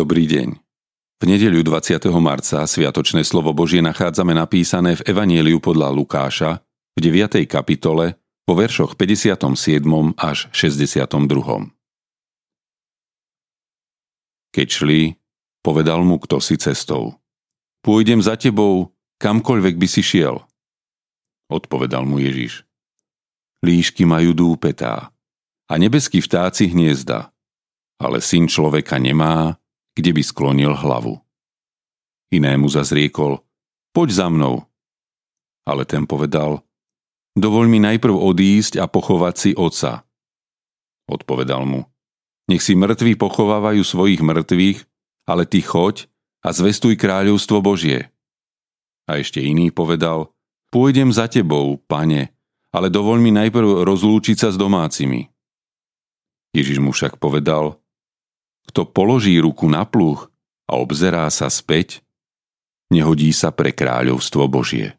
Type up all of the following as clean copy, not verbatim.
Dobrý deň. V nedeľu 20. marca sviatočné slovo Božie nachádzame napísané v Evanjeliu podľa Lukáša v 9. kapitole vo veršoch 57. až 62. Keď šli, povedal mu kdosi cestou: Pôjdem za tebou, kamkoľvek by si šiel. Odpovedal mu Ježiš: Líšky majú dúpetá a nebeskí vtáci hniezda, ale syn človeka nemá, kde by sklonil hlavu. Inému zazriekol: Poď za mnou. Ale ten povedal: Dovoľ mi najprv odísť a pochovať si otca. Odpovedal mu: Nech si mŕtvi pochovávajú svojich mŕtvych, ale ty choď a zvestuj kráľovstvo Božie. A ešte iný povedal: Pôjdem za tebou, Pane, ale dovoľ mi najprv rozlúčiť sa s domácimi. Ježiš mu však povedal: Kto položí ruku na pluh a obzerá sa späť, nehodí sa pre kráľovstvo Božie.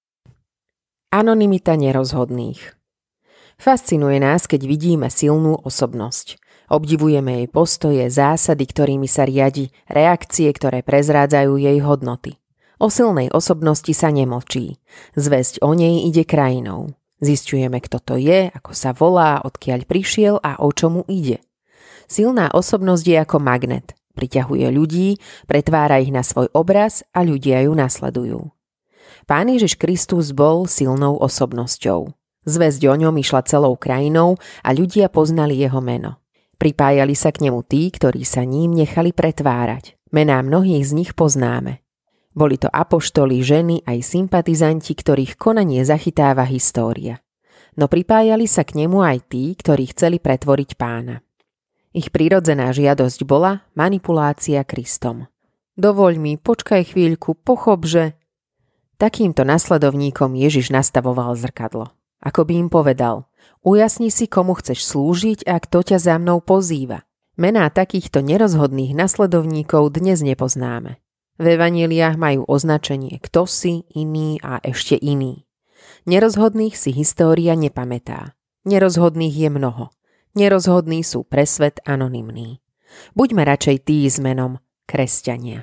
Anonymita nerozhodných. Fascinuje nás, keď vidíme silnú osobnosť. Obdivujeme jej postoje, zásady, ktorými sa riadi, reakcie, ktoré prezrádzajú jej hodnoty. O silnej osobnosti sa nemlčí. Zvesť o nej ide krajinou. Zisťujeme, kto to je, ako sa volá, odkiaľ prišiel a o čomu ide. Silná osobnosť je ako magnet. Priťahuje ľudí, pretvára ich na svoj obraz a ľudia ju nasledujú. Pán Ježiš Kristus bol silnou osobnosťou. Zvesť o ňom išla celou krajinou a ľudia poznali jeho meno. Pripájali sa k nemu tí, ktorí sa ním nechali pretvárať. Mená mnohých z nich poznáme. Boli to apoštoli, ženy aj sympatizanti, ktorých konanie zachytáva história. No pripájali sa k nemu aj tí, ktorí chceli pretvoriť Pána. Ich prirodzená žiadosť bola manipulácia Kristom. Dovoľ mi, počkaj chvíľku, pochop, že... Takýmto nasledovníkom Ježiš nastavoval zrkadlo. Ako by im povedal: ujasni si, komu chceš slúžiť a kto ťa za mnou pozýva. Mená takýchto nerozhodných nasledovníkov dnes nepoznáme. V evanjeliách majú označenie kto si, iný a ešte iný. Nerozhodných si história nepamätá. Nerozhodných je mnoho. Nerozhodní sú pre svet anonymní. Buďme radšej tí s menom kresťania.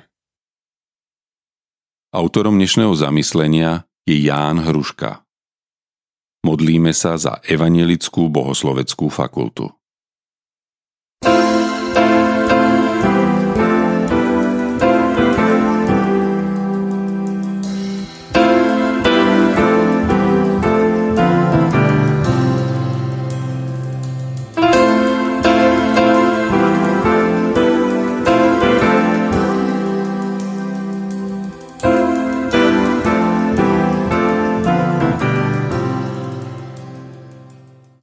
Autorom dnešného zamyslenia je Ján Hruška. Modlíme sa za Evanjelickú bohosloveckú fakultu.